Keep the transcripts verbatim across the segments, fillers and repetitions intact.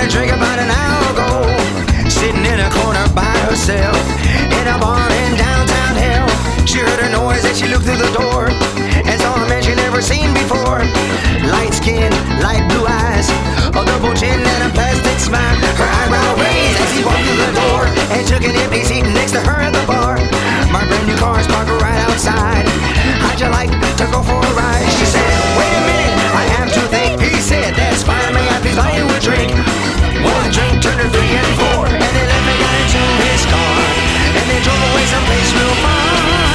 a drink about an hour ago, sitting in a corner by herself in a bar in downtown hell. She heard a noise and she looked through the door and saw a man she never seen before. Light skin, light blue eyes, a double chin and a plastic smile. Her eyebrow raised as he walked through the door and took an empty seat next to her at the bar. My brand new car is parked right outside. How'd you like to go for a ride? She said, wait a minute, I have to think. He said, that's fine, may I please buy you a drink? One drink turned to three and four, and then let me got into his car, and they drove away someplace real far.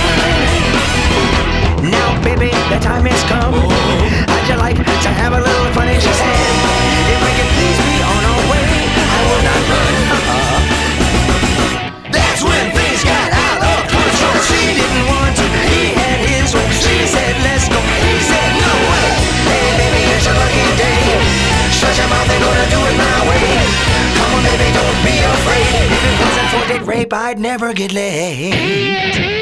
Now, baby, the time has come. How'd you like to have a little fun? And she said, if we can please be on our way, I will not run. Uh-uh. That's when things got out of control. She didn't want to, he had his way. She said, let's go. He said, no way. Hey, baby, it's your lucky day. Shut your mouth, they're gonna do it my way. Come on, baby, don't be afraid. If it wasn't for date rape, I'd never get laid.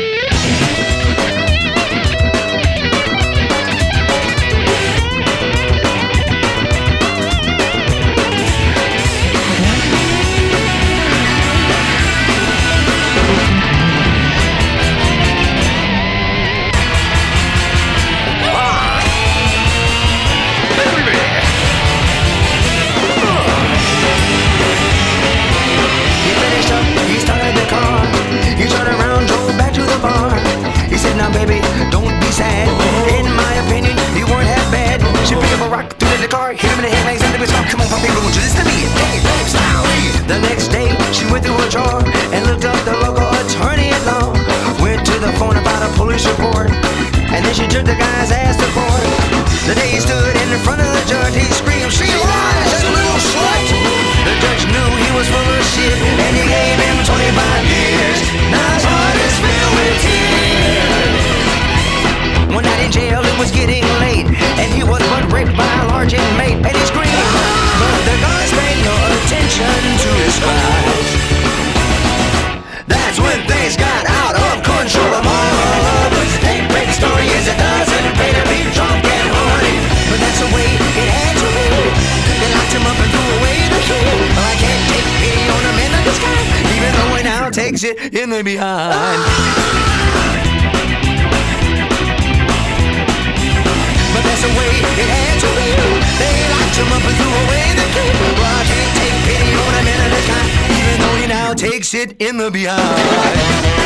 Now baby, don't be sad. In my opinion, you weren't half bad. She picked up a rock, threw it in the car, hit him in the head, legs under his talk. Come on, puppy, won't you listen to me? Hey, hey, style. The next day, she went through her drawer and looked up the local attorney at law. Went to the phone about a police report, and then she took the guy's ass to court. The day he stood in front of the judge, he screamed, she lies, that little slut. The judge knew he was full of shit, and he gave him twenty-five years. Now his heart is filled with tears. One night in jail, it was getting late, and he was butt raped by a large inmate, and he screamed, but the guards paid no attention to his cries. That's when things got out of control. The moral of this date rape story is it doesn't pay to be drunk and horny, but that's the way it had to be. They locked him up and threw away the key. Well, I can't take pity on a man of this kind, even though he now takes it in the behind. But that's the way it had to be. They locked him up and threw away the key. Well, I can't take pity on a man of this kind, even though he now takes it in the behind.